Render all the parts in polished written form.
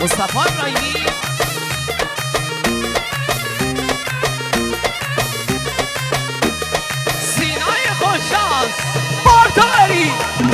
مصطفی ابراهیمی سینای خوششانس بارتاری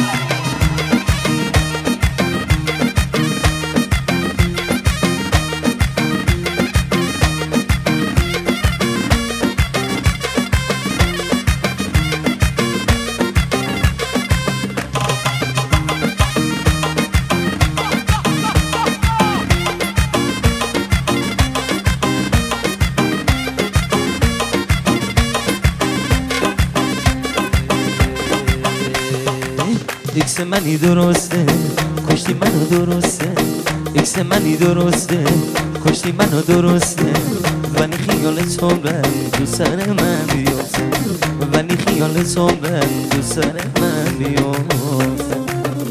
ایکس منی درسته کشتی منو درسته ایکس منی درسته کشتی منو درسته ولی خیالت عمرن تو سر من بیفته ولی خیالت عمرن تو سر من بیفته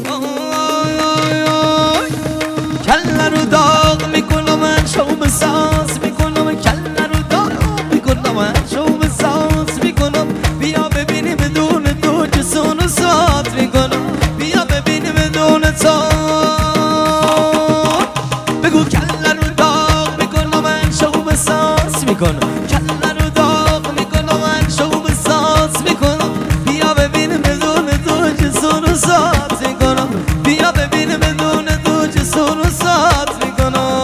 کله رو داغ میکنم من شوم ساز میکنم کله رو داغ میکنم من شوم ساز میکنم بیا ببینی بدون تو جسون و ساز میکنم بیا ببینی بدون تو بگو کله رو داغ میکنم من شوم ساز میکنم کله رو داغ میکنم من شوم ساز میکنم بیا ببینی بدون تو جسون و ساز میکنم بیا ببینی بدون تو جسون و ساز میکنم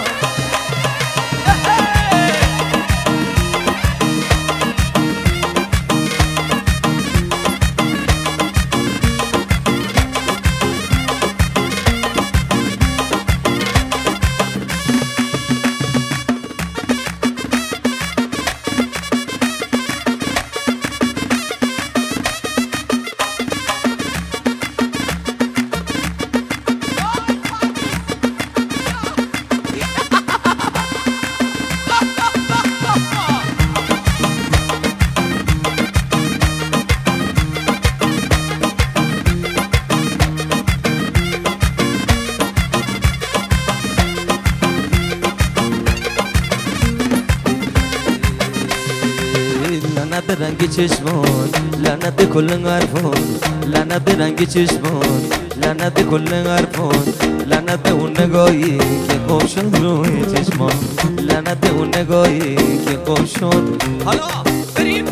لعنت به رنگ چشمات لعنت به کل حرفات لعنت به رنگ چشمات لعنت به کل حرفات لعنت به اون نگاهی که گم شد روی چشمات لعنت به اون نگاهی که گم شد حالا بریم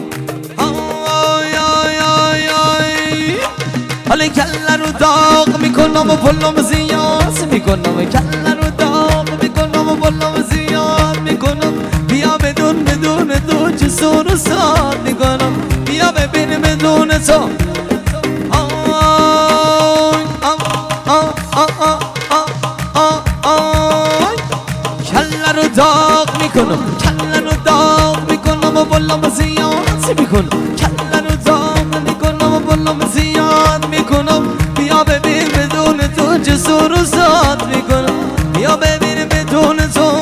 حالا کله رو داغ میکنم و پلم زیاد میکنم کله رو داغ میکنم و پلم زیاد میکنم بیا بدون تو جسور و ساد میکنم بیا ببین بدون تو کله رو داغ میکنم کله رو داغ میکنم و پلم زیاد میکنم کله رو داغ میکنم و پلم زیاد میکنم بیا ببین بدون تو جسور و ساد میکنم بیا ببین بدون تو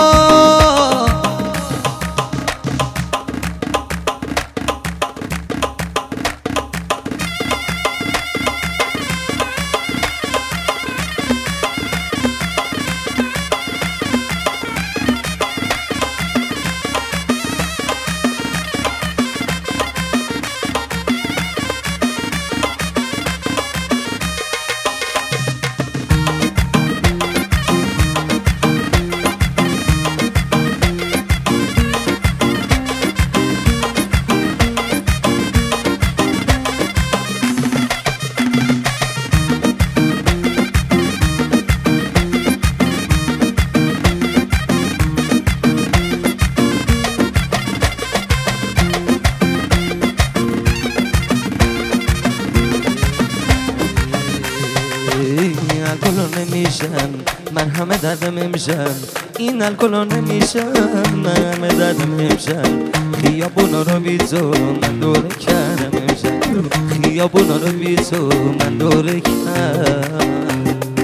نمیشن من همه دردم میشن این الکلا نمیشن من همه دردم میشن خیابونا رو بی تو من دوره کردم میشن خیابونا رو بی تو من دوره کردم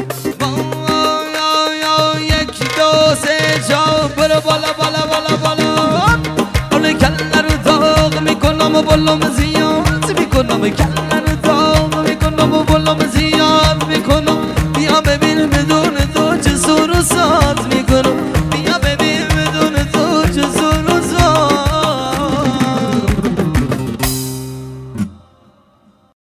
یک دو سه جا برو بالا بالا بالا بالا حالا کله رو داغ میکنم و بالام زیاد میکنم کله رو داغ میکنم و بالام زیاد میکنم بیا ببین بدون تو چه سر و ساد